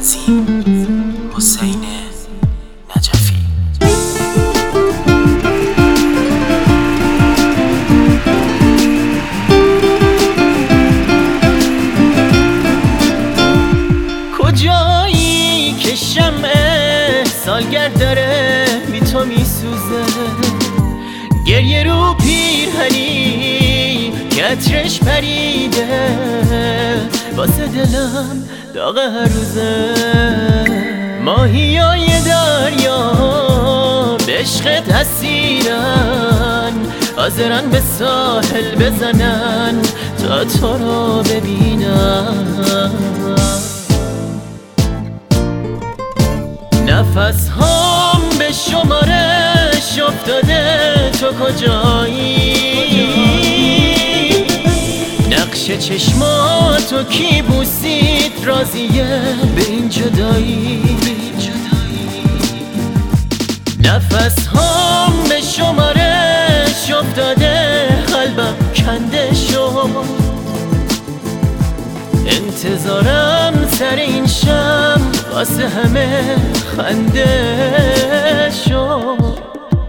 تنظیم حسین نجفی. کجایی که شمع سالگرد داره بی تو میسوزه، گریه رو پیرهنی که عطرش پریده، واسه دلم داغ هر روزه. ماهیای دریا به عشقت اسیرن، حاضرن به ساحل بزنن تا تو رو ببینن. نفس هم به شمارش افتاده، تو کجایی؟ نقش چشماتو کی بوسید راضیه به این جدایی؟ نفس هم به شمارش افتاده، قلبم کنده شد. انتظارم سر این شم واسه همه خنده شد.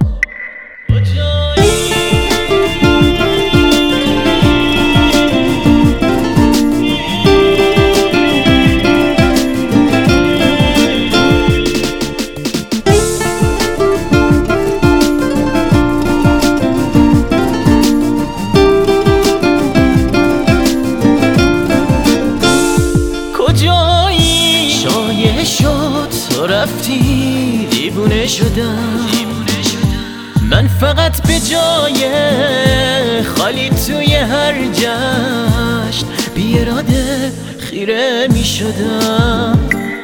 شایع شد تو رفتی، دیوونه شدم. من فقط به جای خالی توی هر جشن بی اراده خیره می شدم.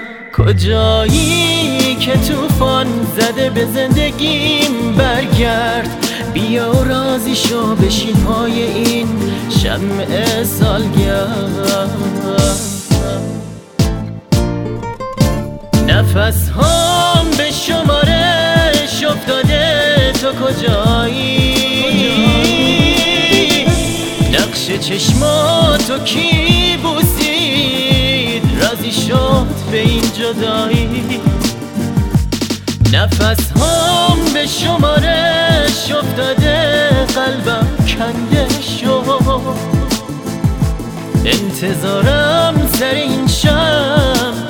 کجایی که طوفان زده به زندگیم برگرد، بیا و راضی شو بشین پای این شمع سالگرد. نفس هم به شمارش افتاده، تو کجایی؟ نقش چشماتو کی بوسید راضی شد به این جدایی؟ نفس هم به شمارش افتاده، قلبم کنده شد. انتظارم سر این شم